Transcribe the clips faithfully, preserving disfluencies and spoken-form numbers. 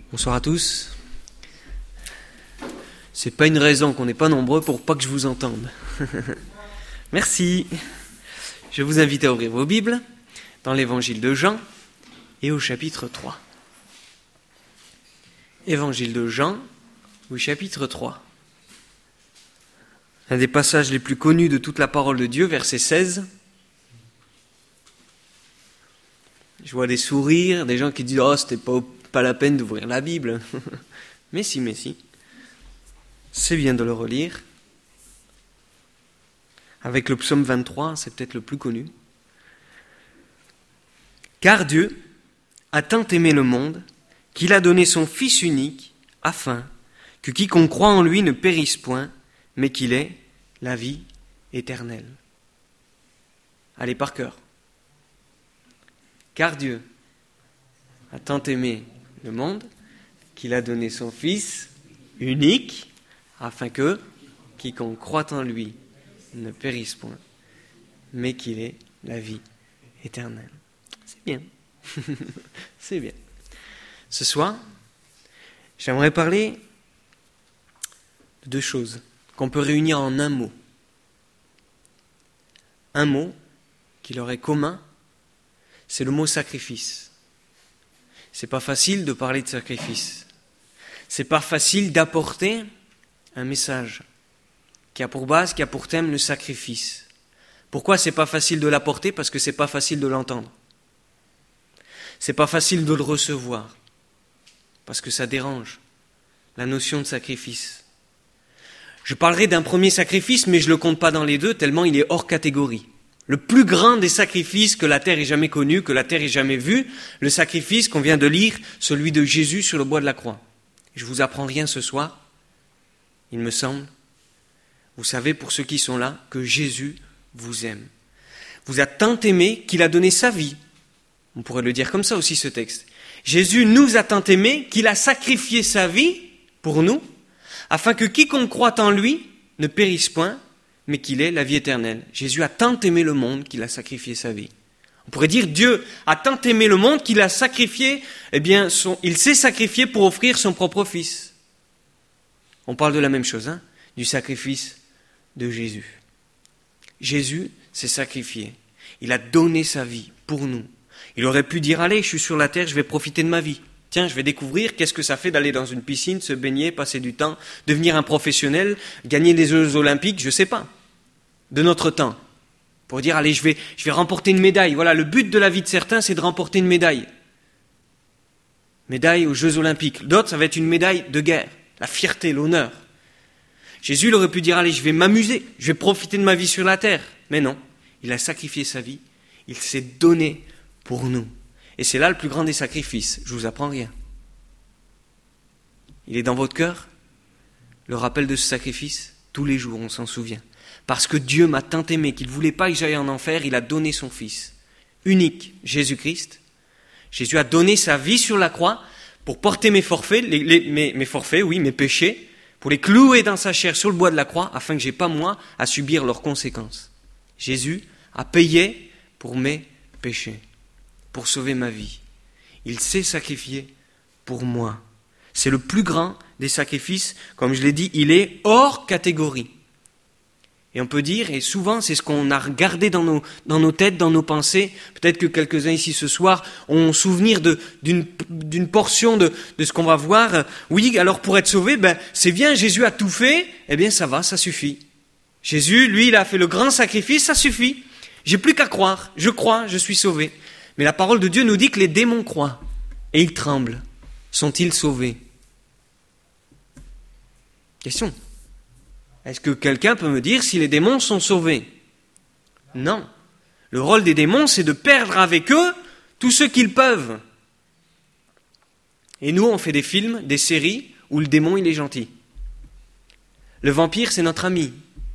Bonsoir à tous. C'est pas une raison qu'on n'est pas nombreux pour pas que je vous entende. Merci. Je vous invite à ouvrir vos Bibles dans l'évangile de Jean et au chapitre trois. Évangile de Jean, au chapitre trois. Un des passages les plus connus de toute la parole de Dieu, verset seize. Je vois des sourires, des gens qui disent « Oh, c'était pas, pas la peine d'ouvrir la Bible. » Mais si, mais si. C'est bien de le relire. Avec le psaume vingt-trois, c'est peut-être le plus connu. « Car Dieu a tant aimé le monde qu'il a donné son Fils unique afin que quiconque croit en lui ne périsse point, mais qu'il ait la vie éternelle. » Allez, par cœur. Car Dieu a tant aimé le monde qu'il a donné son Fils unique, afin que quiconque croit en lui ne périsse point, mais qu'il ait la vie éternelle. C'est bien. C'est bien. Ce soir, j'aimerais parler de deux choses qu'on peut réunir en un mot. Un mot qui leur est commun, c'est le mot sacrifice. C'est pas facile de parler de sacrifice. C'est pas facile d'apporter un message qui a pour base, qui a pour thème le sacrifice. Pourquoi c'est pas facile de l'apporter ? Parce que c'est pas facile de l'entendre. C'est pas facile de le recevoir. Parce que ça dérange la notion de sacrifice. Je parlerai d'un premier sacrifice, mais je ne le compte pas dans les deux, tellement il est hors catégorie. Le plus grand des sacrifices que la terre ait jamais connu, que la terre ait jamais vu, le sacrifice qu'on vient de lire, celui de Jésus sur le bois de la croix. Je vous apprends rien ce soir, il me semble. Vous savez, pour ceux qui sont là, que Jésus vous aime. Vous a tant aimé qu'il a donné sa vie. On pourrait le dire comme ça aussi, ce texte. Jésus nous a tant aimé qu'il a sacrifié sa vie pour nous, afin que quiconque croit en lui ne périsse point, mais qu'il ait la vie éternelle. Jésus a tant aimé le monde qu'il a sacrifié sa vie. On pourrait dire Dieu a tant aimé le monde qu'il a sacrifié, eh bien, son, il s'est sacrifié pour offrir son propre Fils. On parle de la même chose, hein, du sacrifice de Jésus. Jésus s'est sacrifié. Il a donné sa vie pour nous. Il aurait pu dire, allez, je suis sur la terre, je vais profiter de ma vie. Tiens, je vais découvrir qu'est-ce que ça fait d'aller dans une piscine, se baigner, passer du temps, devenir un professionnel, gagner des Jeux olympiques, je ne sais pas, de notre temps. Pour dire, allez, je vais, je vais remporter une médaille. Voilà, le but de la vie de certains, c'est de remporter une médaille. Médaille aux Jeux olympiques. D'autres, ça va être une médaille de guerre, la fierté, l'honneur. Jésus il aurait pu dire, allez, je vais m'amuser, je vais profiter de ma vie sur la terre. Mais non, il a sacrifié sa vie, il s'est donné pour nous. Et c'est là le plus grand des sacrifices. Je vous apprends rien. Il est dans votre cœur, le rappel de ce sacrifice. Tous les jours, on s'en souvient. Parce que Dieu m'a tant aimé qu'il ne voulait pas que j'aille en enfer, il a donné son Fils unique, Jésus-Christ. Jésus a donné sa vie sur la croix pour porter mes forfaits, les, les, mes, mes forfaits, oui, mes péchés, pour les clouer dans sa chair sur le bois de la croix, afin que je n'ai pas moi à subir leurs conséquences. Jésus a payé pour mes péchés, pour sauver ma vie. Il s'est sacrifié pour moi. C'est le plus grand des sacrifices. Comme je l'ai dit, il est hors catégorie. Et on peut dire, et souvent c'est ce qu'on a regardé dans nos, dans nos têtes, dans nos pensées, peut-être que quelques-uns ici ce soir ont souvenir de, d'une, d'une portion de, de ce qu'on va voir. Oui, alors pour être sauvé, ben, c'est bien, Jésus a tout fait, eh bien ça va, ça suffit. Jésus, lui, il a fait le grand sacrifice, ça suffit. J'ai plus qu'à croire, je crois, je suis sauvé. Mais la parole de Dieu nous dit que les démons croient et ils tremblent. Sont-ils sauvés ? Question. Est-ce que quelqu'un peut me dire si les démons sont sauvés ? Non. Le rôle des démons, c'est de perdre avec eux tout ce qu'ils peuvent. Et nous, on fait des films, des séries où le démon, il est gentil. Le vampire, c'est notre ami.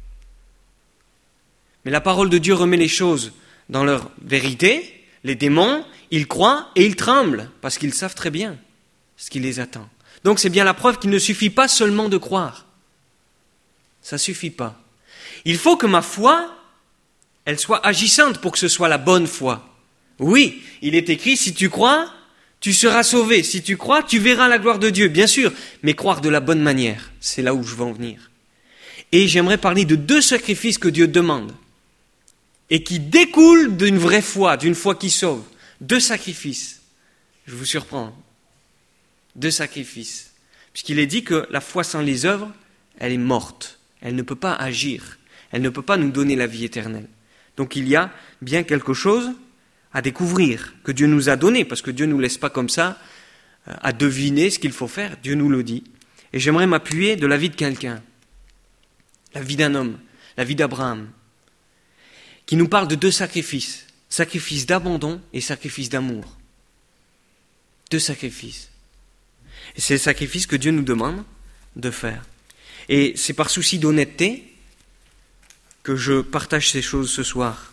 Mais la parole de Dieu remet les choses dans leur vérité. Les démons, ils croient et ils tremblent parce qu'ils savent très bien ce qui les attend. Donc c'est bien la preuve qu'il ne suffit pas seulement de croire. Ça ne suffit pas. Il faut que ma foi, elle soit agissante pour que ce soit la bonne foi. Oui, il est écrit, si tu crois, Tu seras sauvé. Si tu crois, tu verras la gloire de Dieu, bien sûr, mais croire de la bonne manière. C'est là où je veux en venir. Et j'aimerais parler de deux sacrifices que Dieu demande et qui découlent d'une vraie foi, d'une foi qui sauve. Deux sacrifices. Je vous surprends. Deux sacrifices. Puisqu'il est dit que la foi sans les œuvres, elle est morte. Elle ne peut pas agir. Elle ne peut pas nous donner la vie éternelle. Donc il y a bien quelque chose à découvrir que Dieu nous a donné, parce que Dieu ne nous laisse pas comme ça à deviner ce qu'il faut faire. Dieu nous le dit. Et j'aimerais m'appuyer de la vie de quelqu'un, la vie d'un homme, la vie d'Abraham, qui nous parle de deux sacrifices, sacrifice d'abandon et sacrifice d'amour. Deux sacrifices. Et c'est le sacrifice que Dieu nous demande de faire. Et c'est par souci d'honnêteté que je partage ces choses ce soir.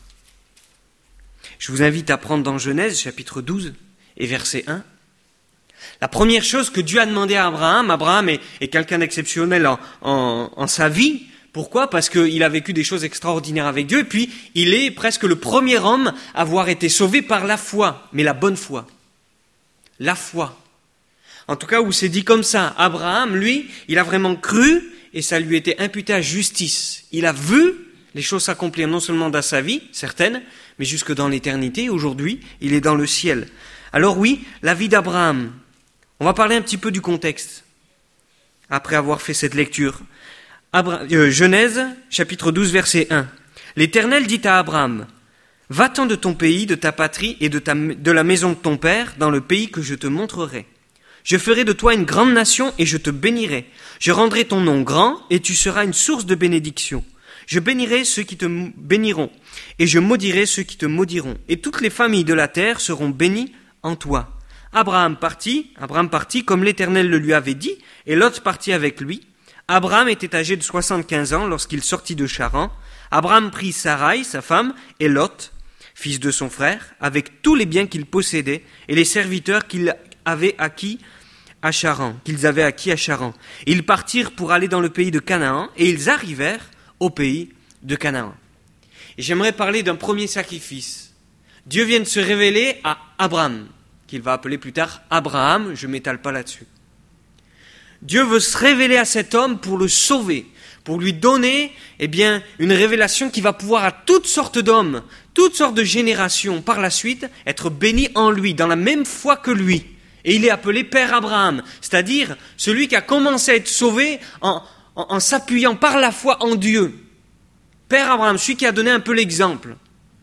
Je vous invite à prendre dans Genèse, chapitre douze et verset un. La première chose que Dieu a demandé à Abraham, Abraham est, est quelqu'un d'exceptionnel en, en, en sa vie. Pourquoi ? Parce qu'il a vécu des choses extraordinaires avec Dieu, et puis il est presque le premier homme à avoir été sauvé par la foi, mais la bonne foi. La foi. En tout cas, où c'est dit comme ça, Abraham, lui, il a vraiment cru, et ça lui était imputé à justice. Il a vu les choses s'accomplir non seulement dans sa vie, certaines, mais jusque dans l'éternité. Aujourd'hui, il est dans le ciel. Alors oui, la vie d'Abraham. On va parler un petit peu du contexte, après avoir fait cette lecture. Abra- euh, Genèse, chapitre douze, verset un. L'Éternel dit à Abraham, « Va-t'en de ton pays, de ta patrie et de, ta, de la maison de ton père, dans le pays que je te montrerai. Je ferai de toi une grande nation et je te bénirai. Je rendrai ton nom grand et tu seras une source de bénédiction. Je bénirai ceux qui te béniront et je maudirai ceux qui te maudiront. Et toutes les familles de la terre seront bénies en toi. » Abraham partit, Abraham partit comme l'Éternel le lui avait dit, et Lot partit avec lui. Abraham était âgé de soixante-quinze ans lorsqu'il sortit de Charan. Abraham prit Sarai, sa femme, et Lot, fils de son frère, avec tous les biens qu'il possédait et les serviteurs qu'il avait acquis à Charan, qu'ils avaient acquis à Charan. Ils partirent pour aller dans le pays de Canaan, et ils arrivèrent au pays de Canaan. Et j'aimerais parler d'un premier sacrifice. Dieu vient de se révéler à Abraham, qu'il va appeler plus tard Abraham, je ne m'étale pas là-dessus. Dieu veut se révéler à cet homme pour le sauver, pour lui donner eh bien, une révélation qui va pouvoir à toutes sortes d'hommes, toutes sortes de générations par la suite, être bénis en lui, dans la même foi que lui. Et il est appelé Père Abraham, c'est-à-dire celui qui a commencé à être sauvé en, en, en s'appuyant par la foi en Dieu. Père Abraham, celui qui a donné un peu l'exemple.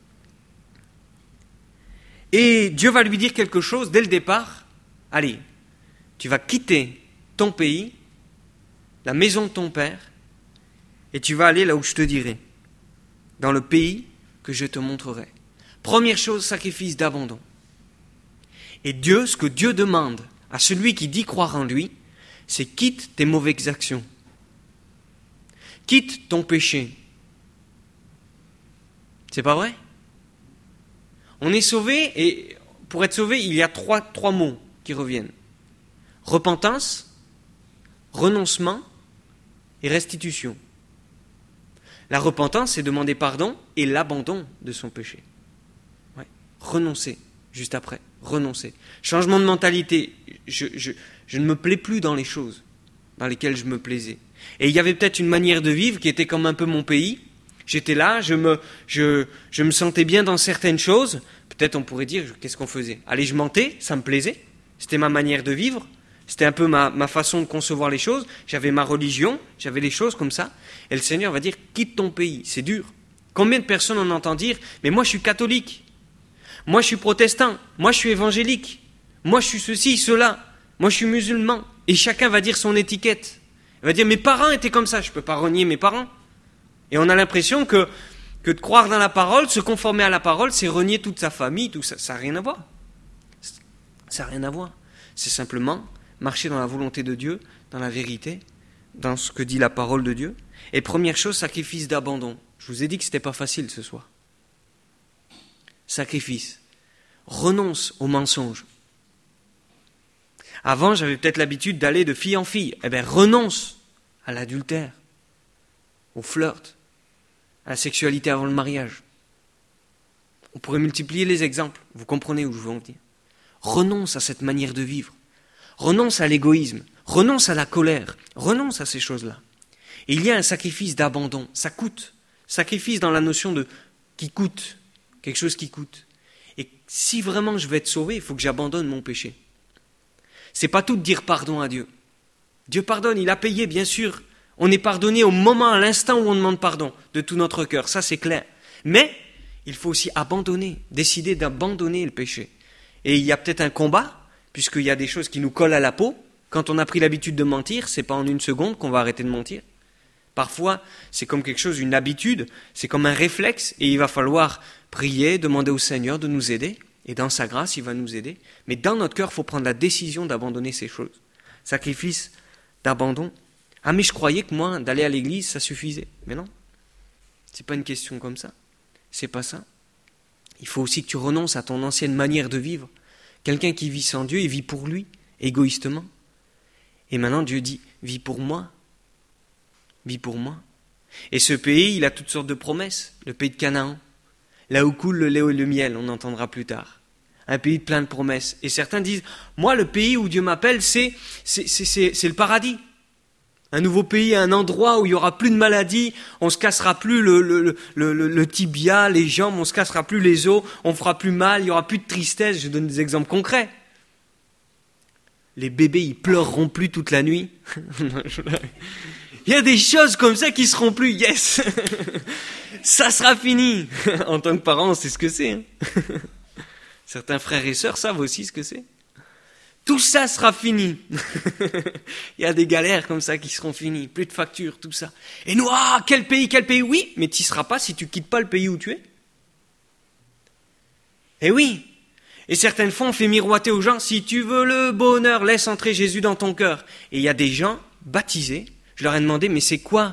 Et Dieu va lui dire quelque chose dès le départ. Allez, tu vas quitter ton pays, la maison de ton père, et tu vas aller là où je te dirai, dans le pays que je te montrerai. Première chose, sacrifice d'abandon. Et Dieu, ce que Dieu demande à celui qui dit croire en lui, c'est quitte tes mauvaises actions. Quitte ton péché. C'est pas vrai ? On est sauvé, et pour être sauvé, il y a trois, trois mots qui reviennent. Repentance, renoncement et restitution. La repentance, c'est demander pardon et l'abandon de son péché. Ouais. Renoncer, juste après, renoncer. Changement de mentalité, je, je, je ne me plais plus dans les choses dans lesquelles je me plaisais. Et il y avait peut-être une manière de vivre qui était comme un peu mon pays. J'étais là, je me, je, je me sentais bien dans certaines choses. Peut-être on pourrait dire, qu'est-ce qu'on faisait ? Allez, je mentais, ça me plaisait. C'était ma manière de vivre. C'était un peu ma, ma façon de concevoir les choses. J'avais ma religion, j'avais les choses comme ça. Et le Seigneur va dire, quitte ton pays. C'est dur. Combien de personnes on entend dire, mais moi je suis catholique. Moi je suis protestant. Moi je suis évangélique. Moi je suis ceci, cela. Moi je suis musulman. Et chacun va dire son étiquette. Il va dire, mes parents étaient comme ça. Je ne peux pas renier mes parents. Et on a l'impression que, que de croire dans la parole, se conformer à la parole, c'est renier toute sa famille, tout ça. Ça n'a rien à voir. Ça n'a rien à voir. C'est simplement marcher dans la volonté de Dieu, dans la vérité, dans ce que dit la parole de Dieu. Et première chose, sacrifice d'abandon. Je vous ai dit que ce n'était pas facile ce soir. Sacrifice. Renonce au mensonge. Avant, j'avais peut-être l'habitude d'aller de fille en fille. Eh bien, renonce à l'adultère, au flirt, à la sexualité avant le mariage. On pourrait multiplier les exemples. Vous comprenez où je veux en venir. renonce à cette manière de vivre, renonce à l'égoïsme, renonce à la colère, renonce à ces choses-là. Et il y a un sacrifice d'abandon, ça coûte, sacrifice dans la notion de qui coûte, quelque chose qui coûte. Et si vraiment je veux être sauvé, il faut que j'abandonne mon péché. C'est pas tout de dire pardon à Dieu. Dieu pardonne, il a payé, bien sûr. On est pardonné au moment, à l'instant où on demande pardon, de tout notre cœur, ça c'est clair. Mais il faut aussi abandonner, décider d'abandonner le péché. Et il y a peut-être un combat, puisqu'il y a des choses qui nous collent à la peau. Quand on a pris l'habitude de mentir, c'est pas en une seconde qu'on va arrêter de mentir. Parfois, c'est comme quelque chose, une habitude, c'est comme un réflexe, et il va falloir prier, demander au Seigneur de nous aider, et dans sa grâce, il va nous aider. Mais dans notre cœur, il faut prendre la décision d'abandonner ces choses. Sacrifice d'abandon. Ah, mais je croyais que moi, d'aller à l'église, ça suffisait. Mais non, c'est pas une question comme ça. C'est pas ça. Il faut aussi que tu renonces à ton ancienne manière de vivre. Quelqu'un qui vit sans Dieu, il vit pour lui, égoïstement. Et maintenant, Dieu dit, vis pour moi. Vis pour moi. Et ce pays, il a toutes sortes de promesses. Le pays de Canaan, là où coule le lait et le miel, on entendra plus tard. Un pays plein de promesses. Et certains disent, moi, le pays où Dieu m'appelle, c'est, c'est, c'est, c'est, c'est le paradis. Un nouveau pays, un endroit où il n'y aura plus de maladies, on ne se cassera plus le, le, le, le, le tibia, les jambes, on ne se cassera plus les os, on ne fera plus mal, il n'y aura plus de tristesse. Je donne des exemples concrets. Les bébés, ils pleureront plus toute la nuit. Il y a des choses comme ça qui seront plus. Yes. Ça sera fini. En tant que parent, on sait ce que c'est. Hein. Certains frères et sœurs savent aussi ce que c'est. Tout ça sera fini. Il y a des galères comme ça qui seront finies. Plus de factures, tout ça. Et nous, ah, quel pays, quel pays, oui, mais tu n'y seras pas si tu ne quittes pas le pays où tu es. Eh oui. Et certaines fois, on fait miroiter aux gens, si tu veux le bonheur, laisse entrer Jésus dans ton cœur. Et il y a des gens baptisés, je leur ai demandé, mais c'est quoi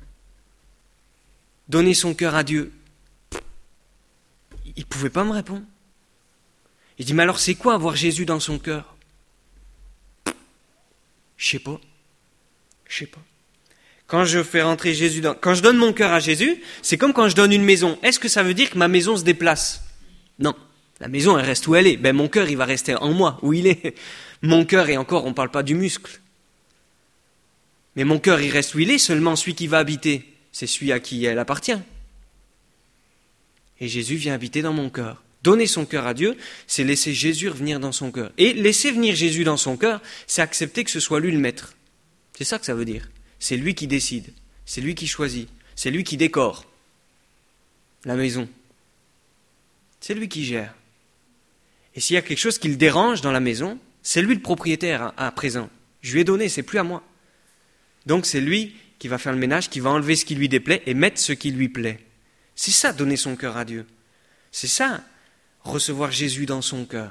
donner son cœur à Dieu? Ils ne pouvaient pas me répondre. Il dit, mais alors c'est quoi avoir Jésus dans son cœur? Je sais pas. Je sais pas. Quand je fais rentrer Jésus dans... Quand je donne mon cœur à Jésus, c'est comme quand je donne une maison. Est-ce que ça veut dire que ma maison se déplace? Non. La maison, elle reste où elle est. Ben, mon cœur, il va rester en moi, où il est. Mon cœur, et encore, on ne parle pas du muscle. Mais mon cœur, il reste où il est. Seulement celui qui va habiter, c'est celui à qui elle appartient. Et Jésus vient habiter dans mon cœur. Donner son cœur à Dieu, c'est laisser Jésus revenir dans son cœur. Et laisser venir Jésus dans son cœur, c'est accepter que ce soit lui le maître. C'est ça que ça veut dire. C'est lui qui décide. C'est lui qui choisit. C'est lui qui décore la maison. C'est lui qui gère. Et s'il y a quelque chose qui le dérange dans la maison, c'est lui le propriétaire à, à présent. Je lui ai donné, c'est plus à moi. Donc c'est lui qui va faire le ménage, qui va enlever ce qui lui déplaît et mettre ce qui lui plaît. C'est ça, donner son cœur à Dieu. C'est ça, recevoir Jésus dans son cœur.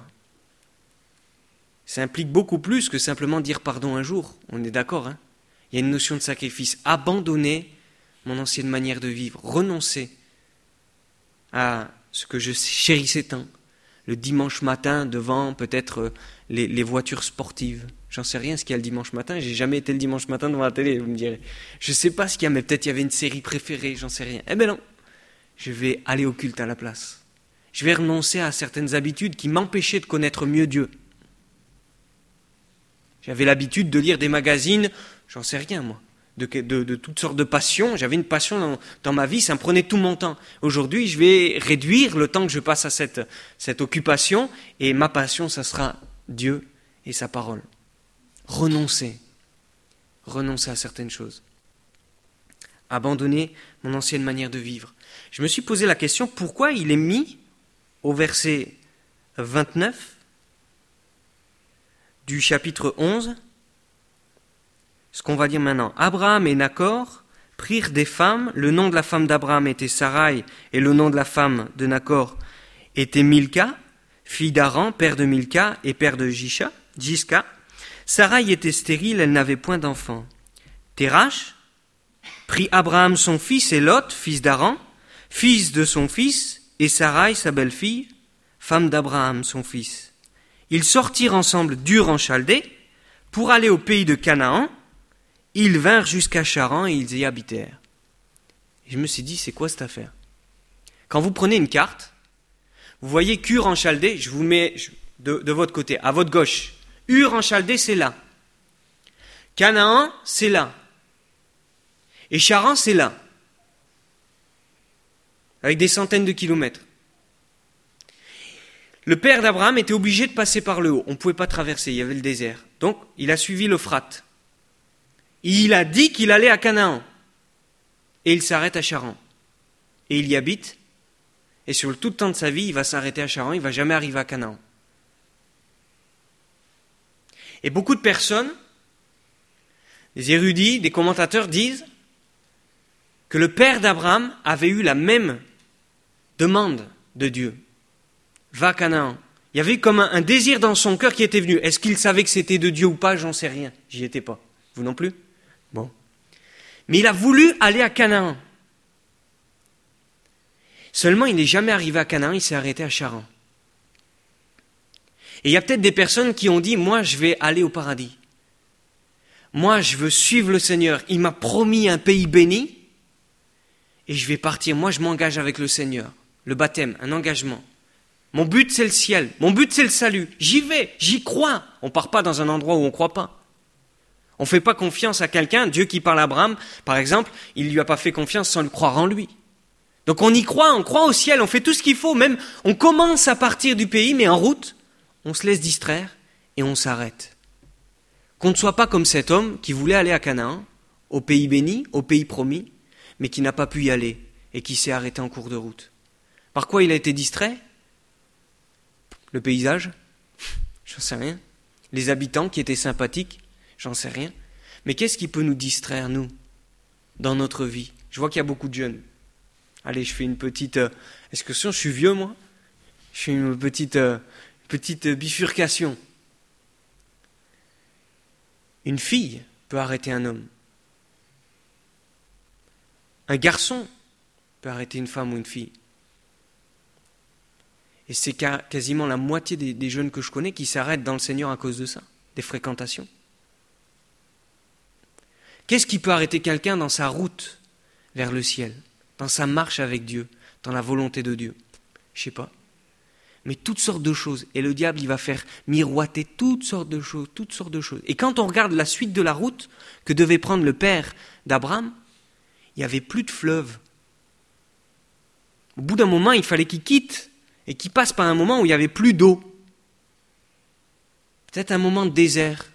Ça implique beaucoup plus que simplement dire pardon un jour. On est d'accord, hein? Il y a une notion de sacrifice. Abandonner mon ancienne manière de vivre. Renoncer à ce que je chérissais tant. Le dimanche matin devant peut-être les, les voitures sportives. J'en sais rien ce qu'il y a le dimanche matin. J'ai jamais été le dimanche matin devant la télé, vous me direz. Je sais pas ce qu'il y a, mais peut-être il y avait une série préférée, j'en sais rien. Eh ben non, je vais aller au culte à la place. Je vais renoncer à certaines habitudes qui m'empêchaient de connaître mieux Dieu. J'avais l'habitude de lire des magazines, j'en sais rien moi, de, de, de toutes sortes de passions. J'avais une passion dans, dans ma vie, ça me prenait tout mon temps. Aujourd'hui, je vais réduire le temps que je passe à cette, cette occupation, et ma passion, ça sera Dieu et sa parole. Renoncer. Renoncer à certaines choses. Abandonner mon ancienne manière de vivre. Je me suis posé la question, pourquoi il est mis au verset vingt-neuf du chapitre onze, ce qu'on va dire maintenant. Abraham et Nachor prirent des femmes. Le nom de la femme d'Abraham était Sarai et le nom de la femme de Nachor était Milka, fille d'Aran, père de Milka et père de Jisha, Jiska. Sarai était stérile, elle n'avait point d'enfant. Térach prit Abraham son fils et Lot, fils d'Aran, fils de son fils, et Sarai, sa belle-fille, femme d'Abraham, son fils. Ils sortirent ensemble d'Ur en Chaldée pour aller au pays de Canaan. Ils vinrent jusqu'à Charan et ils y habitèrent. Et je me suis dit, c'est quoi cette affaire? Quand vous prenez une carte, vous voyez qu'Ur en Chaldée, je vous mets, je, de, de votre côté, à votre gauche. Ur en Chaldée, c'est là. Canaan, c'est là. Et Charan, c'est là. Avec des centaines de kilomètres. Le père d'Abraham était obligé de passer par le haut. On ne pouvait pas traverser, il y avait le désert. Donc, il a suivi l'Euphrate. Il a dit qu'il allait à Canaan. Et il s'arrête à Charan. Et il y habite. Et sur tout le temps de sa vie, il va s'arrêter à Charan, il ne va jamais arriver à Canaan. Et beaucoup de personnes, des érudits, des commentateurs disent que le père d'Abraham avait eu la même demande de Dieu. Va à Canaan. Il y avait comme un, un désir dans son cœur qui était venu. Est-ce qu'il savait que c'était de Dieu ou pas? J'en sais rien. J'y étais pas. Vous non plus? Bon. Mais il a voulu aller à Canaan. Seulement, il n'est jamais arrivé à Canaan, il s'est arrêté à Charan. Et il y a peut-être des personnes qui ont dit, moi, je vais aller au paradis. Moi, je veux suivre le Seigneur. Il m'a promis un pays béni. Et je vais partir. Moi, je m'engage avec le Seigneur. Le baptême, un engagement. Mon but, c'est le ciel. Mon but, c'est le salut. J'y vais, j'y crois. On ne part pas dans un endroit où on ne croit pas. On ne fait pas confiance à quelqu'un. Dieu qui parle à Abraham, par exemple, il ne lui a pas fait confiance sans le croire en lui. Donc on y croit, on croit au ciel, on fait tout ce qu'il faut. Même, on commence à partir du pays, mais en route, on se laisse distraire et on s'arrête. Qu'on ne soit pas comme cet homme qui voulait aller à Canaan, au pays béni, au pays promis, mais qui n'a pas pu y aller et qui s'est arrêté en cours de route. Par quoi il a été distrait? Le paysage? J'en sais rien. Les habitants qui étaient sympathiques? J'en sais rien. Mais qu'est-ce qui peut nous distraire, nous, dans notre vie? Je vois qu'il y a beaucoup de jeunes. Allez, je fais une petite... Euh, est-ce que je suis vieux, moi? Je fais une petite, euh, petite bifurcation. Une fille peut arrêter un homme. Un garçon peut arrêter une femme ou une fille. Et c'est quasiment la moitié des, des jeunes que je connais qui s'arrêtent dans le Seigneur à cause de ça, des fréquentations. Qu'est-ce qui peut arrêter quelqu'un dans sa route vers le ciel, dans sa marche avec Dieu, dans la volonté de Dieu? Je ne sais pas. Mais toutes sortes de choses. Et le diable, il va faire miroiter toutes sortes de choses, toutes sortes de choses. Et quand on regarde la suite de la route que devait prendre le père d'Abraham, il n'y avait plus de fleuve. Au bout d'un moment, il fallait qu'il quitte et qu'il passe par un moment où il n'y avait plus d'eau. Peut-être un moment de désert.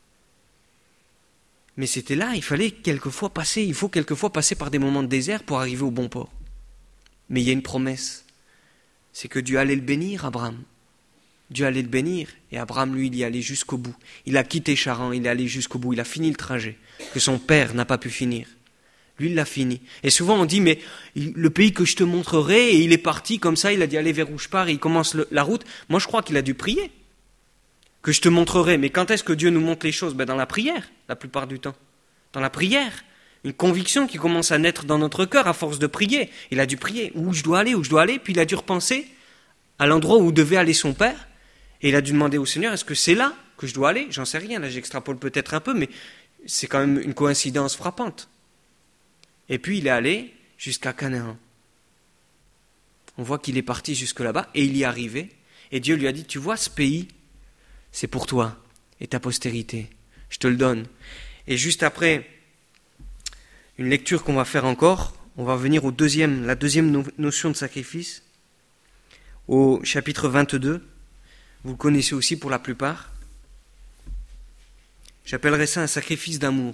Mais c'était là, il fallait quelquefois passer, il faut quelquefois passer par des moments de désert pour arriver au bon port. Mais il y a une promesse, c'est que Dieu allait le bénir, Abraham. Dieu allait le bénir, et Abraham, lui, il y allait jusqu'au bout. Il a quitté Charan, il est allé jusqu'au bout, il a fini le trajet, que son père n'a pas pu finir. Lui, il l'a fini. Et souvent, on dit, mais le pays que je te montrerai, et il est parti comme ça, il a dit, allez vers où je pars, et il commence le, la route. Moi, je crois qu'il a dû prier. Que je te montrerai. Mais quand est-ce que Dieu nous montre les choses? Ben, dans la prière, la plupart du temps. Dans la prière. Une conviction qui commence à naître dans notre cœur à force de prier. Il a dû prier. Où je dois aller, où je dois aller. Puis il a dû repenser à l'endroit où devait aller son père. Et il a dû demander au Seigneur, est-ce que c'est là que je dois aller? J'en sais rien. Là, j'extrapole peut-être un peu, mais c'est quand même une coïncidence frappante. Et puis il est allé jusqu'à Canaan. On voit qu'il est parti jusque là-bas et il y est arrivé. Et Dieu lui a dit, tu vois ce pays, c'est pour toi et ta postérité. Je te le donne. Et juste après une lecture qu'on va faire encore, on va venir au deuxième, la deuxième no- notion de sacrifice, au chapitre vingt-deux. Vous le connaissez aussi pour la plupart. J'appellerai ça un sacrifice d'amour.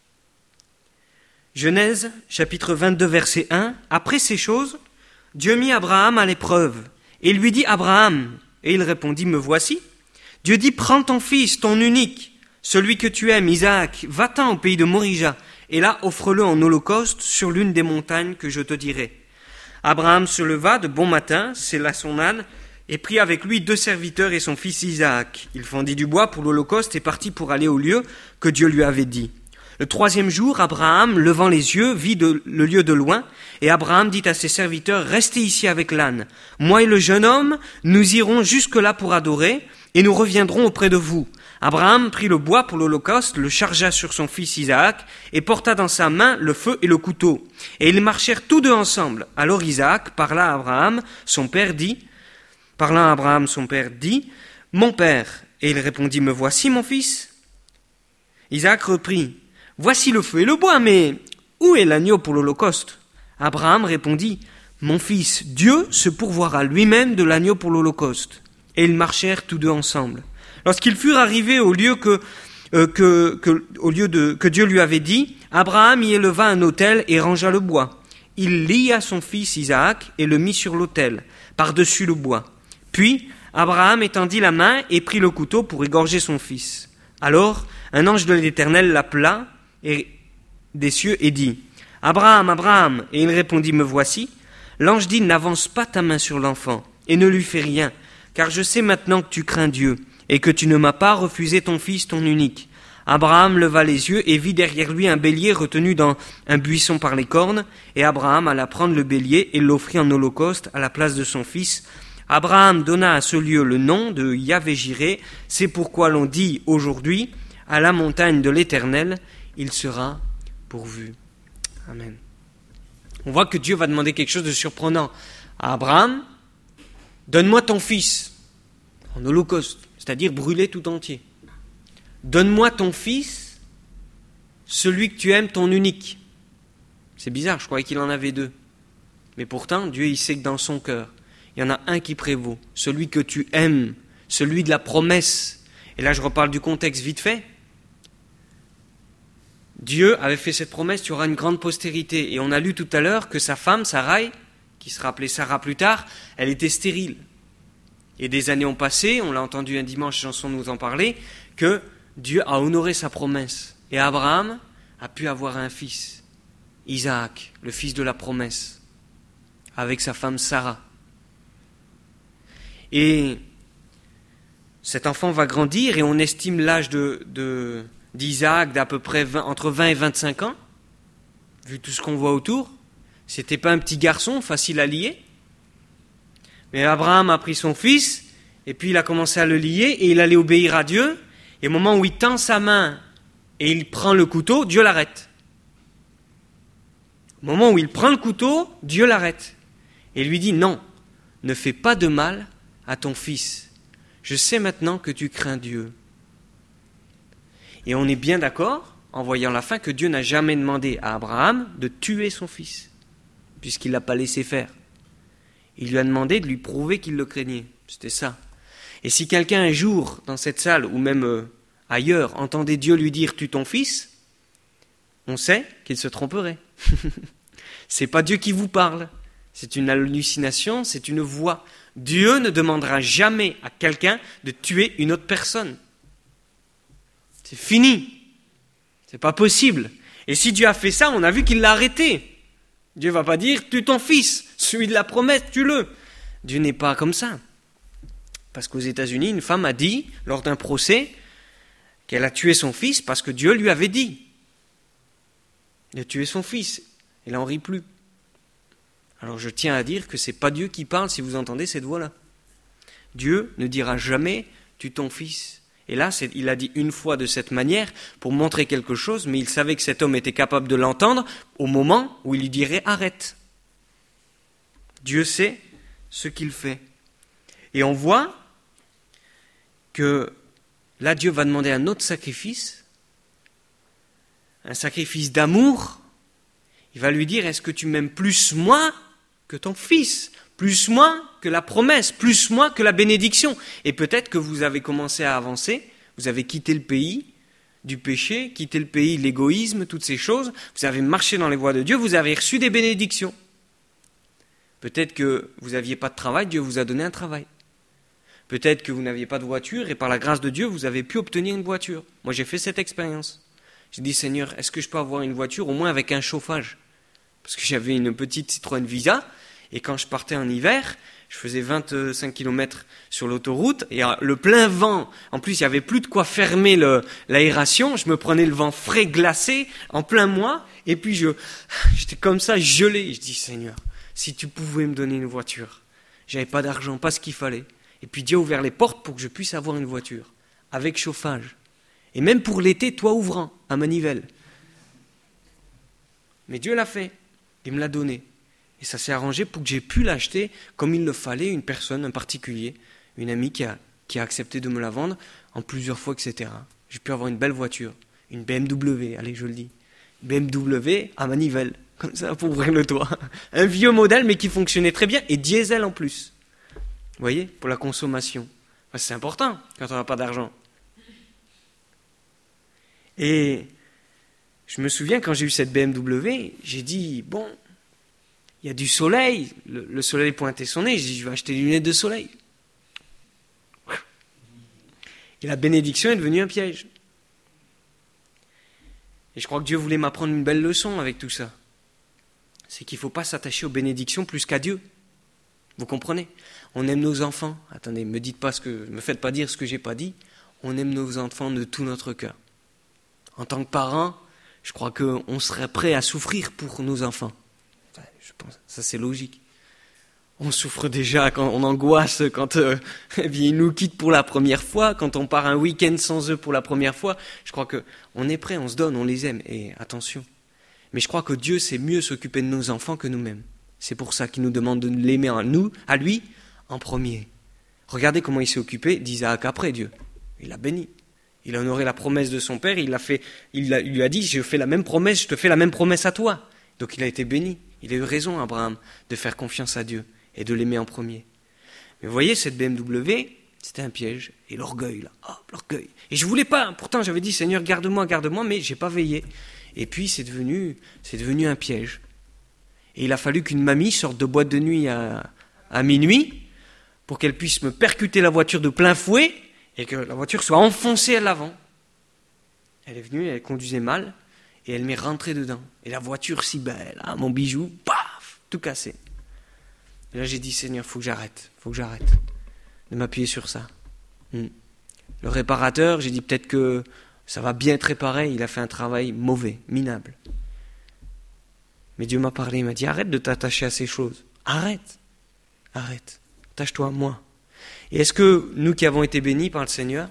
Genèse, chapitre vingt-deux, verset un. Après ces choses, Dieu mit Abraham à l'épreuve et lui dit, Abraham, et il répondit, me voici. Dieu dit, prends ton fils, ton unique, celui que tu aimes, Isaac, va-t'en au pays de Morija, et là offre-le en holocauste sur l'une des montagnes que je te dirai. Abraham se leva de bon matin, sella son âne, et prit avec lui deux serviteurs et son fils Isaac. Il fendit du bois pour l'holocauste et partit pour aller au lieu que Dieu lui avait dit. Le troisième jour, Abraham, levant les yeux, vit de, le lieu de loin, et Abraham dit à ses serviteurs, restez ici avec l'âne. Moi et le jeune homme, nous irons jusque-là pour adorer, et nous reviendrons auprès de vous. Abraham prit le bois pour l'holocauste, le chargea sur son fils Isaac, et porta dans sa main le feu et le couteau. Et ils marchèrent tous deux ensemble. Alors Isaac parla à Abraham, son père dit, parlant à Abraham, son père dit, « Mon père !» Et il répondit « Me voici, mon fils ?» Isaac reprit « Voici le feu et le bois, mais où est l'agneau pour l'holocauste ?» Abraham répondit « Mon fils, Dieu se pourvoira lui-même de l'agneau pour l'holocauste. » Et ils marchèrent tous deux ensemble. Lorsqu'ils furent arrivés au lieu que, euh, que, que, au lieu de, que Dieu lui avait dit, Abraham y éleva un autel et rangea le bois. Il lia son fils Isaac et le mit sur l'autel, par-dessus le bois. Puis Abraham étendit la main et prit le couteau pour égorger son fils. Alors un ange de l'Éternel l'appela et, des cieux et dit « Abraham, Abraham !» Et il répondit « Me voici !» L'ange dit « N'avance pas ta main sur l'enfant et ne lui fais rien, car je sais maintenant que tu crains Dieu et que tu ne m'as pas refusé ton fils, ton unique. » Abraham leva les yeux et vit derrière lui un bélier retenu dans un buisson par les cornes, et Abraham alla prendre le bélier et l'offrit en holocauste à la place de son fils. Abraham donna à ce lieu le nom de Yahvé-Jiré, c'est pourquoi l'on dit aujourd'hui, à la montagne de l'Éternel, il sera pourvu. Amen. On voit que Dieu va demander quelque chose de surprenant à Abraham. Donne-moi ton fils en holocauste, c'est-à-dire brûlé tout entier. Donne-moi ton fils, celui que tu aimes, ton unique. C'est bizarre, je croyais qu'il en avait deux. Mais pourtant, Dieu, il sait que dans son cœur, il y en a un qui prévaut, celui que tu aimes, celui de la promesse. Et là, je reparle du contexte vite fait. Dieu avait fait cette promesse, tu auras une grande postérité. Et on a lu tout à l'heure que sa femme, Sarai, qui sera appelée Sarah plus tard, elle était stérile. Et des années ont passé, on l'a entendu un dimanche, chanson nous en parler, que Dieu a honoré sa promesse. Et Abraham a pu avoir un fils, Isaac, le fils de la promesse, avec sa femme Sarah. Et cet enfant va grandir et on estime l'âge de, de, d'Isaac d'à peu près vingt, entre vingt et vingt-cinq ans, vu tout ce qu'on voit autour. C'était pas un petit garçon facile à lier. Mais Abraham a pris son fils et puis il a commencé à le lier et il allait obéir à Dieu. Et au moment où il tend sa main et il prend le couteau, Dieu l'arrête. Au moment où il prend le couteau, Dieu l'arrête. Et lui dit, non, ne fais pas de mal à ton fils. Je sais maintenant que tu crains Dieu. Et on est bien d'accord, en voyant la fin, que Dieu n'a jamais demandé à Abraham de tuer son fils, puisqu'il ne l'a pas laissé faire. Il lui a demandé de lui prouver qu'il le craignait. C'était ça. Et si quelqu'un un jour, dans cette salle, ou même euh, ailleurs, entendait Dieu lui dire « tue ton fils », on sait qu'il se tromperait. C'est pas Dieu qui vous parle. C'est une hallucination, c'est une voix. Dieu ne demandera jamais à quelqu'un de tuer une autre personne. C'est fini. C'est pas possible. Et si Dieu a fait ça, on a vu qu'il l'a arrêté. Dieu va pas dire « tue ton fils, celui de la promesse, tue-le ». Dieu n'est pas comme ça. Parce qu'aux États-Unis, une femme a dit, lors d'un procès, qu'elle a tué son fils parce que Dieu lui avait dit de tuer son fils. Elle n'en rit plus. Alors je tiens à dire que ce n'est pas Dieu qui parle si vous entendez cette voix-là. Dieu ne dira jamais « tue ton fils ». Et là, c'est, il a dit une fois de cette manière pour montrer quelque chose, mais il savait que cet homme était capable de l'entendre au moment où il lui dirait « arrête ». Dieu sait ce qu'il fait. Et on voit que là, Dieu va demander un autre sacrifice, un sacrifice d'amour. Il va lui dire, est-ce que tu m'aimes plus moi que ton fils, plus moi que la promesse, plus moi que la bénédiction? Et peut-être que vous avez commencé à avancer, vous avez quitté le pays du péché, quitté le pays de l'égoïsme, toutes ces choses, vous avez marché dans les voies de Dieu, vous avez reçu des bénédictions. Peut-être que vous n'aviez pas de travail, Dieu vous a donné un travail. Peut-être que vous n'aviez pas de voiture et par la grâce de Dieu, vous avez pu obtenir une voiture. Moi, j'ai fait cette expérience. J'ai dit, Seigneur, est-ce que je peux avoir une voiture au moins avec un chauffage? Parce que j'avais une petite Citroën Visa et quand je partais en hiver, je faisais vingt-cinq kilomètres sur l'autoroute et le plein vent. En plus, il n'y avait plus de quoi fermer le, l'aération. Je me prenais le vent frais glacé en plein mois et puis je, j'étais comme ça gelé. Je dis, Seigneur, si tu pouvais me donner une voiture. J'avais pas d'argent, pas ce qu'il fallait. Et puis Dieu a ouvert les portes pour que je puisse avoir une voiture, avec chauffage. Et même pour l'été, toit ouvrant, à manivelle. Mais Dieu l'a fait, il me l'a donné. Et ça s'est arrangé pour que j'ai pu l'acheter comme il le fallait, une personne, un particulier, une amie qui a, qui a accepté de me la vendre en plusieurs fois, et cetera. J'ai pu avoir une belle voiture, une B M W, allez, je le dis. B M W à manivelle, comme ça, pour ouvrir le toit. Un vieux modèle, mais qui fonctionnait très bien, et diesel en plus. Vous voyez, pour la consommation. Enfin, c'est important quand on n'a pas d'argent. Et je me souviens, quand j'ai eu cette B M W, j'ai dit, bon, il y a du soleil, le, le soleil pointait son nez, j'ai dit, je vais acheter des lunettes de soleil. Et la bénédiction est devenue un piège. Et je crois que Dieu voulait m'apprendre une belle leçon avec tout ça. C'est qu'il ne faut pas s'attacher aux bénédictions plus qu'à Dieu. Vous comprenez ? On aime nos enfants. Attendez, me dites pas ce que, me faites pas dire ce que j'ai pas dit. On aime nos enfants de tout notre cœur. En tant que parents, je crois qu'on serait prêt à souffrir pour nos enfants. Je pense, ça c'est logique. On souffre déjà, quand on angoisse quand euh, eh bien, ils nous quittent pour la première fois, quand on part un week-end sans eux pour la première fois. Je crois qu'on est prêt, on se donne, on les aime. Et attention. Mais je crois que Dieu sait mieux s'occuper de nos enfants que nous-mêmes. C'est pour ça qu'il nous demande de l'aimer à nous, à lui, en premier. Regardez comment il s'est occupé d'Isaac après Dieu. Il l'a béni. Il a honoré la promesse de son père. Il, a fait, il, a, il lui a dit, je fais la même promesse, je te fais la même promesse à toi. Donc il a été béni. Il a eu raison, Abraham, de faire confiance à Dieu et de l'aimer en premier. Mais vous voyez, cette B M W, c'était un piège. Et l'orgueil, là, oh, l'orgueil. Et je voulais pas, pourtant j'avais dit, Seigneur, garde-moi, garde-moi, mais j'ai pas veillé. Et puis c'est devenu, c'est devenu un piège. Et il a fallu qu'une mamie sorte de boîte de nuit à, à minuit pour qu'elle puisse me percuter la voiture de plein fouet et que la voiture soit enfoncée à l'avant. Elle est venue, elle conduisait mal et elle m'est rentrée dedans. Et la voiture si belle, hein, mon bijou, paf, tout cassé. Et là j'ai dit, Seigneur, faut que j'arrête, faut que j'arrête de m'appuyer sur ça. Hmm. Le réparateur, j'ai dit peut-être que ça va bien être réparé, il a fait un travail mauvais, minable. Mais Dieu m'a parlé, il m'a dit, arrête de t'attacher à ces choses. Arrête, arrête, attache-toi à moi. Et est-ce que nous qui avons été bénis par le Seigneur,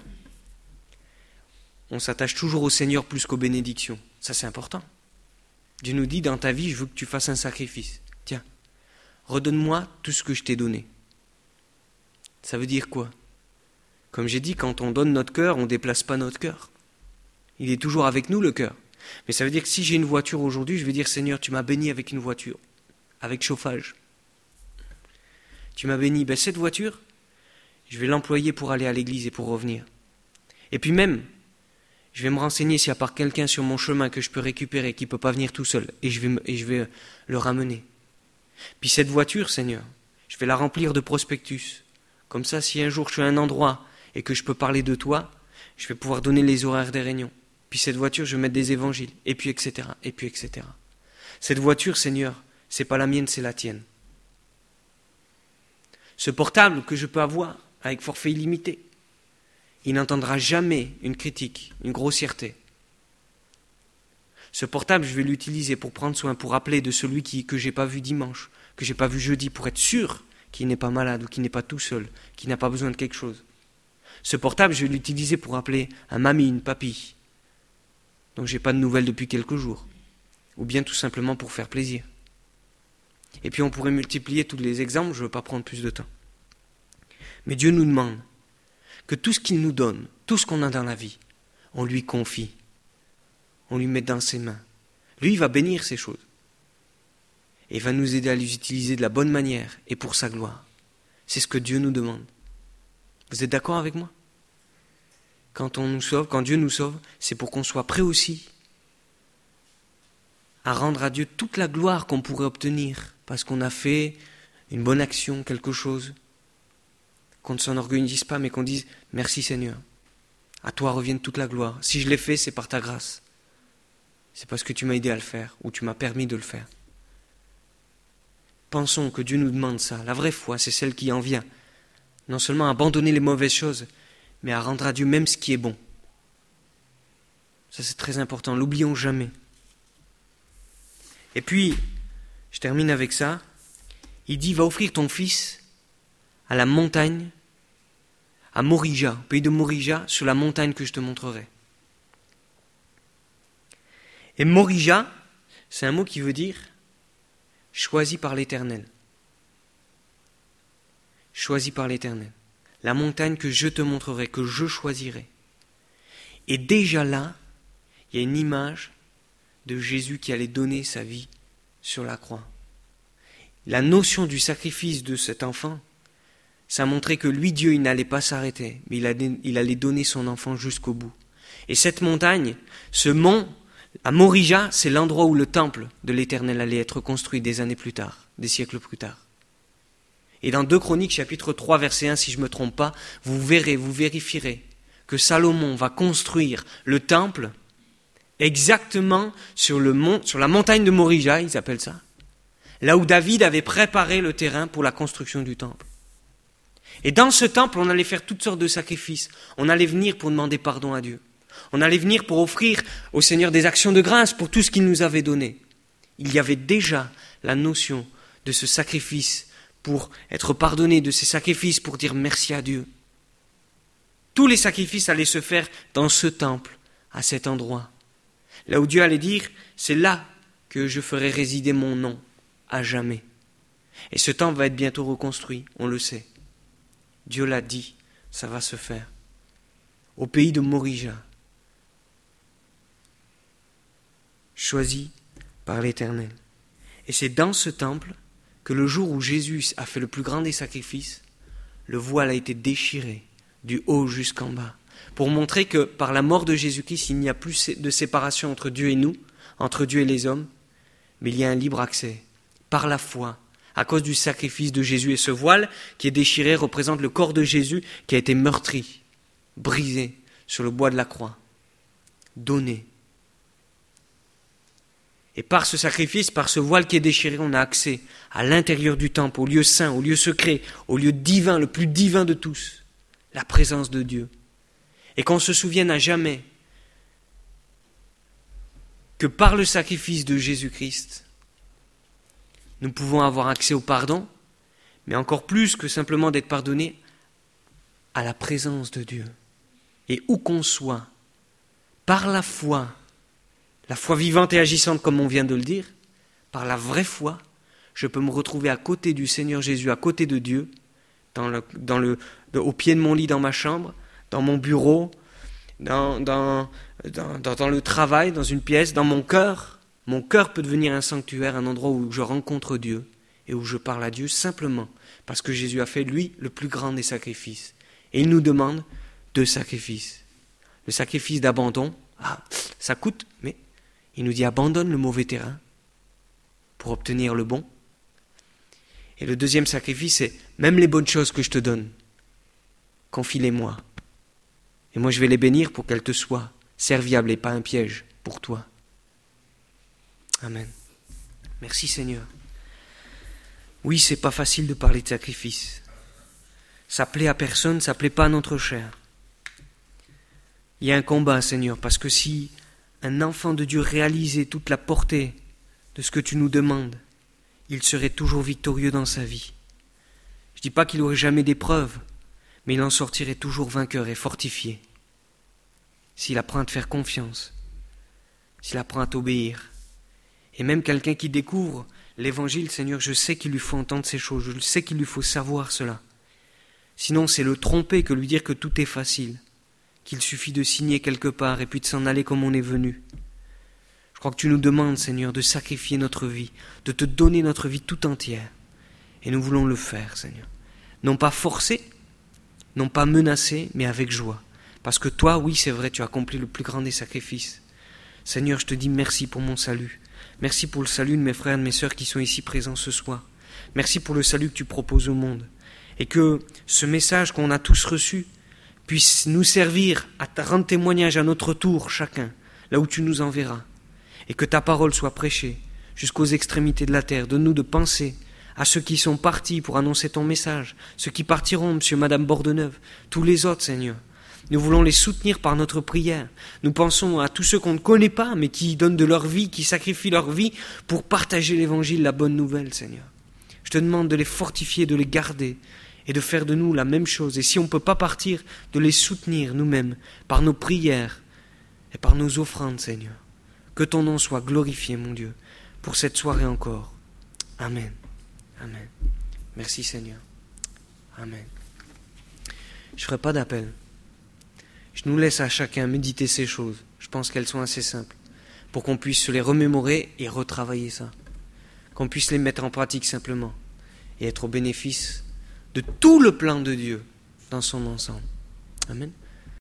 on s'attache toujours au Seigneur plus qu'aux bénédictions? Ça c'est important. Dieu nous dit, dans ta vie, je veux que tu fasses un sacrifice. Tiens, redonne-moi tout ce que je t'ai donné. Ça veut dire quoi? Comme j'ai dit, quand on donne notre cœur, on ne déplace pas notre cœur. Il est toujours avec nous, le cœur. Mais ça veut dire que si j'ai une voiture aujourd'hui, je vais dire, Seigneur, tu m'as béni avec une voiture, avec chauffage. Tu m'as béni, ben cette voiture, je vais l'employer pour aller à l'église et pour revenir. Et puis même, je vais me renseigner s'il y a pas quelqu'un sur mon chemin que je peux récupérer, qui ne peut pas venir tout seul, et je vais, et je vais le ramener. Puis cette voiture, Seigneur, je vais la remplir de prospectus. Comme ça, si un jour je suis à un endroit et que je peux parler de toi, je vais pouvoir donner les horaires des réunions. Puis cette voiture, je vais mettre des évangiles, et puis et cetera, et puis et cetera. Cette voiture, Seigneur, c'est pas la mienne, c'est la tienne. Ce portable que je peux avoir avec forfait illimité, il n'entendra jamais une critique, une grossièreté. Ce portable, je vais l'utiliser pour prendre soin, pour appeler de celui qui, que je n'ai pas vu dimanche, que je n'ai pas vu jeudi, pour être sûr qu'il n'est pas malade ou qu'il n'est pas tout seul, qu'il n'a pas besoin de quelque chose. Ce portable, je vais l'utiliser pour appeler un mamie, une papy, donc je n'ai pas de nouvelles depuis quelques jours, ou bien tout simplement pour faire plaisir. Et puis on pourrait multiplier tous les exemples, je ne veux pas prendre plus de temps. Mais Dieu nous demande que tout ce qu'il nous donne, tout ce qu'on a dans la vie, on lui confie, on lui met dans ses mains. Lui, il va bénir ces choses. Et il va nous aider à les utiliser de la bonne manière et pour sa gloire. C'est ce que Dieu nous demande. Vous êtes d'accord avec moi ? Quand on nous sauve, quand Dieu nous sauve, c'est pour qu'on soit prêt aussi à rendre à Dieu toute la gloire qu'on pourrait obtenir parce qu'on a fait une bonne action, quelque chose. Qu'on ne s'enorgueillisse pas, mais qu'on dise « Merci Seigneur, à toi revienne toute la gloire. Si je l'ai fait, c'est par ta grâce. C'est parce que tu m'as aidé à le faire ou tu m'as permis de le faire. » Pensons que Dieu nous demande ça. La vraie foi, c'est celle qui en vient. Non seulement à abandonner les mauvaises choses, mais à rendre à Dieu même ce qui est bon. Ça, c'est très important. L'oublions jamais. Et puis, je termine avec ça. Il dit, va offrir ton fils à la montagne, à Morija, au pays de Morija, sur la montagne que je te montrerai. Et Morija, c'est un mot qui veut dire choisi par l'Éternel. Choisi par l'Éternel. la montagne que je te montrerai, que je choisirai. Et déjà là, il y a une image de Jésus qui allait donner sa vie sur la croix. La notion du sacrifice de cet enfant, ça montrait que lui, Dieu, il n'allait pas s'arrêter, mais il allait, il allait donner son enfant jusqu'au bout. Et cette montagne, ce mont, à Morija, c'est l'endroit où le temple de l'Éternel allait être construit des années plus tard, des siècles plus tard. Et dans deux Chroniques, chapitre trois, verset un, si je ne me trompe pas, vous verrez, vous vérifierez que Salomon va construire le temple exactement sur, le mont, sur la montagne de Morija, ils appellent ça, là où David avait préparé le terrain pour la construction du temple. Et dans ce temple, on allait faire toutes sortes de sacrifices. On allait venir pour demander pardon à Dieu. On allait venir pour offrir au Seigneur des actions de grâce pour tout ce qu'il nous avait donné. Il y avait déjà la notion de ce sacrifice pour être pardonné, de ces sacrifices pour dire merci à Dieu. Tous les sacrifices allaient se faire dans ce temple, à cet endroit. Là où Dieu allait dire, c'est là que je ferai résider mon nom, à jamais. Et ce temple va être bientôt reconstruit, on le sait. Dieu l'a dit, ça va se faire. Au pays de Morija, choisi par l'Éternel. Et c'est dans ce temple que le jour où Jésus a fait le plus grand des sacrifices, le voile a été déchiré du haut jusqu'en bas, pour montrer que par la mort de Jésus-Christ, il n'y a plus de séparation entre Dieu et nous, entre Dieu et les hommes, mais il y a un libre accès, par la foi, à cause du sacrifice de Jésus. Et ce voile qui est déchiré représente le corps de Jésus qui a été meurtri, brisé sur le bois de la croix, donné. Et par ce sacrifice, par ce voile qui est déchiré, on a accès à l'intérieur du temple, au lieu saint, au lieu secret, au lieu divin, le plus divin de tous, la présence de Dieu. Et qu'on se souvienne à jamais que par le sacrifice de Jésus-Christ, nous pouvons avoir accès au pardon, mais encore plus que simplement d'être pardonnés, à la présence de Dieu. Et où qu'on soit, par la foi, la foi vivante et agissante comme on vient de le dire, par la vraie foi, je peux me retrouver à côté du Seigneur Jésus, à côté de Dieu, dans le, dans le, au pied de mon lit dans ma chambre, dans mon bureau, dans, dans, dans, dans, dans le travail, dans une pièce, dans mon cœur. Mon cœur peut devenir un sanctuaire, un endroit où je rencontre Dieu et où je parle à Dieu simplement parce que Jésus a fait, lui, le plus grand des sacrifices. Et il nous demande deux sacrifices. Le sacrifice d'abandon, ah, ça coûte, mais il nous dit abandonne le mauvais terrain pour obtenir le bon. Et le deuxième sacrifice, c'est même les bonnes choses que je te donne, confie-les-moi. Et moi, je vais les bénir pour qu'elles te soient serviables et pas un piège pour toi. Amen. Merci Seigneur. Oui, c'est pas facile de parler de sacrifice. Ça plaît à personne, ça plaît pas à notre chair. Il y a un combat, Seigneur, parce que si un enfant de Dieu réalisait toute la portée de ce que tu nous demandes, il serait toujours victorieux dans sa vie. Je dis pas qu'il aurait jamais d'épreuves, mais il en sortirait toujours vainqueur et fortifié. S'il apprend à te faire confiance, s'il apprend à t'obéir. Et même quelqu'un qui découvre l'évangile, Seigneur, je sais qu'il lui faut entendre ces choses, je sais qu'il lui faut savoir cela. Sinon, c'est le tromper que lui dire que tout est facile, qu'il suffit de signer quelque part et puis de s'en aller comme on est venu. Je crois que tu nous demandes, Seigneur, de sacrifier notre vie, de te donner notre vie tout entière. Et nous voulons le faire, Seigneur. Non pas forcer, non pas menacer, mais avec joie. Parce que toi, oui, c'est vrai, tu as accompli le plus grand des sacrifices. Seigneur, je te dis merci pour mon salut. Merci pour le salut de mes frères et de mes sœurs qui sont ici présents ce soir. Merci pour le salut que tu proposes au monde. Et que ce message qu'on a tous reçu puisse nous servir à rendre témoignage à notre tour, chacun, là où tu nous enverras. Et que ta parole soit prêchée jusqu'aux extrémités de la terre. Donne-nous de penser à ceux qui sont partis pour annoncer ton message, ceux qui partiront, monsieur, madame Bordeneuve, tous les autres, Seigneur. Nous voulons les soutenir par notre prière. Nous pensons à tous ceux qu'on ne connaît pas, mais qui donnent de leur vie, qui sacrifient leur vie pour partager l'évangile, la bonne nouvelle, Seigneur. Je te demande de les fortifier, de les garder et de faire de nous la même chose. Et si on ne peut pas partir, de les soutenir nous-mêmes par nos prières et par nos offrandes, Seigneur. Que ton nom soit glorifié, mon Dieu, pour cette soirée encore. Amen. Amen. Merci, Seigneur. Amen. Je ne ferai pas d'appel. Je nous laisse à chacun méditer ces choses. Je pense qu'elles sont assez simples. Pour qu'on puisse se les remémorer et retravailler ça. Qu'on puisse les mettre en pratique simplement. Et être au bénéfice de tout le plan de Dieu dans son ensemble. Amen.